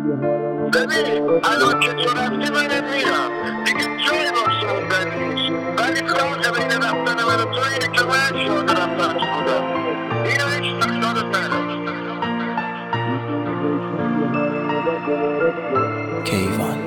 ببین الان که تو رفتی من میرم دیگه جایی واسه اون بد نیست، ولی فرق بین رفتن من و تو اینه که من شاده رفتن تو بودم. اینو هیچ تکرارت نداشت. کیوان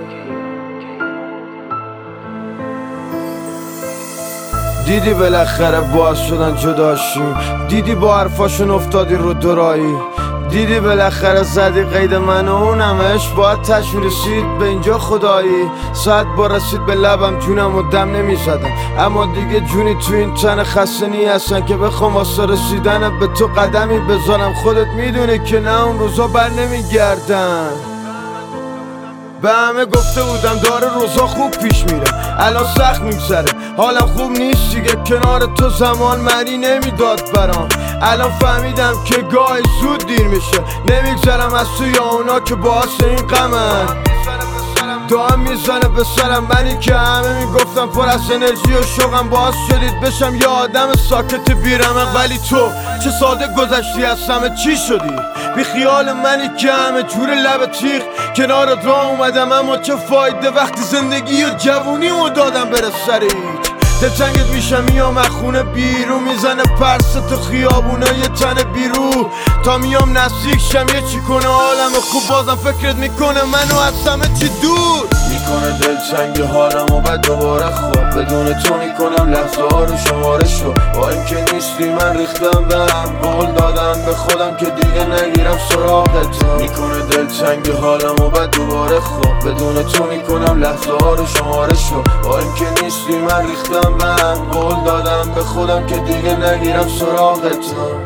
دیدی بالاخره باز شدن جداشیم، دیدی با حرفاشون افتادی رو درایی، دیدی بالاخره زدی قید من و اونمش باید تشویر رسید به اینجا خدایی. ساعت با رسید به لبم جونم و دم نمیزدم، اما دیگه جونی تو این تن خسته نی هستن که بخوام واسه رسیدن به تو قدمی بذارم. خودت میدونی که نه اون روزا بر نمیگردن. به همه گفته بودم داره روزا خوب پیش میره، الان سخت میگذره حالم خوب نیست دیگه، کنار تو زمان معنی نمیداد برام. الان فهمیدم که گاهی زود دیر میشه، نمیگذرم از توی اونا که باعث این غمن. دام میزنه به سرم، منی که همه میگفتم پر از انرژی و شوقم باعث شدید بشم یه آدم ساکت بیرمق. ولی تو چه ساده گذشتی از همه چی شدی، بی خیال منی که همه جور لب تیغ کنارت راه اومدم، اما چه فایده وقتی زندگی و جوونیمو دادم بره سر هیچ. دلتنگت میشم میام از خونه بیرون، میزنه پرس تو خیابونه یه تن بیرو، تا میام نزدیک شم یه چی کنه حالم خوب بازم فکرت میکنه منو از همه چی دور میکنه. دلتنگ حالم و بعد دوباره خواب بدون تو میکنم لحظه ها رو شماره شو، با اینکه نیستی من ریختم به هم، قول دادم به خودم که دیگه نگیرم سراغت. میکنه دلتنگ حالم و بعد دوباره خواب بدون تو میکنم لحظه ها رو شماره شو، با اینکه نیستی من ریختم به هم، قول دادم به خودم که دیگه نگیرم سراغت.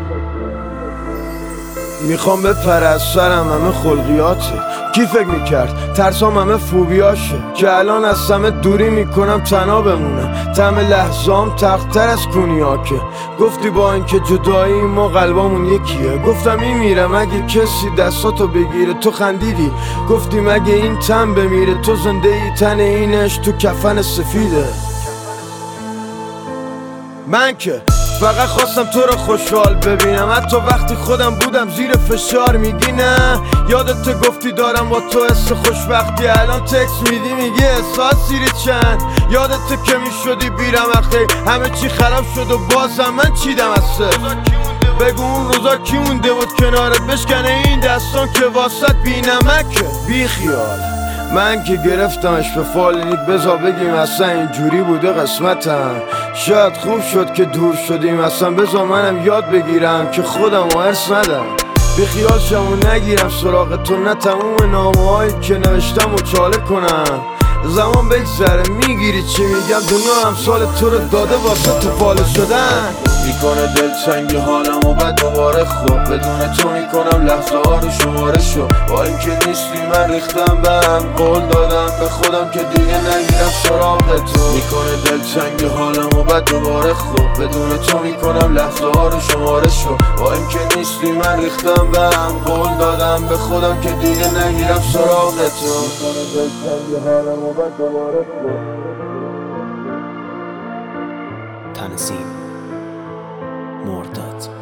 میخوام بپره از سرم همه خلقیاته، کی فکر میکرد ترسام همه فوبیاشه، که الان از همه دوری میکنم تنها بمونم. طعم لحظام تختر از کونیاکه، گفتی با اینکه جدایی ما قلبامون یکیه، گفتم این میرم اگه کسی دستاتو بگیره، تو خندیدی گفتی مگه این تن بمیره، تو زنده ای تن اینش تو کفن سفیده. من که فقط خواستم تو رو خوشحال ببینم، حتی وقتی خودم بودم زیر فشار. میگی نه یادت گفتی دارم با تو حس خوشبختی، الان تکس میدی میگی احساسی چند. یادت که میشدی بیرم اخی همه چی خراب شد و بازم من چیدم از سر. بگو اون روزا کی مونده بود کنارت بشکنه این دستان که واسط بی نمکه. بی خیال من که گرفتمش به فالینیک، بذار بگیم اصلا اینجوری بوده قسمتم. شاید خوب شد که دور شدیم اصلا، بذار منم یاد بگیرم که خودم و حرص ندم. بی خیال شم و نگیرم سراغ تو، نه تموم نامه هایی که نوشتم و چاله کنم. زمان بگذره میگیری چی میگم، دنیا امثال تو رو داده واسه تو پاله شدن. میکنه دلتنگ حالم و بعد دوباره خواب بدون تو میکنم لحظه ها رو شماره شو، با اینکه نیستی من ریختم به هم، قول دادم به خودم که دیگه نگیرم سراغ تو. میکنه دلتنگ حالم و بعد دوباره خواب بدون تو میکنم لحظه ها رو شماره شو، با اینکه نیستی من ریختم به هم، قول دادم به خودم که دیگه نگیرم سراغ تو. میکنه دلتنگ حالم و بعد دوباره خواب. تنظیم مرداد